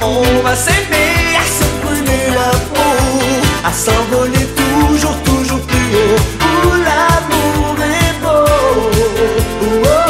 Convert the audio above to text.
On va s'aimer, à se brûler la peau, à s'envoler toujours, toujours plus haut, où l'amour est beau. Oh, oh.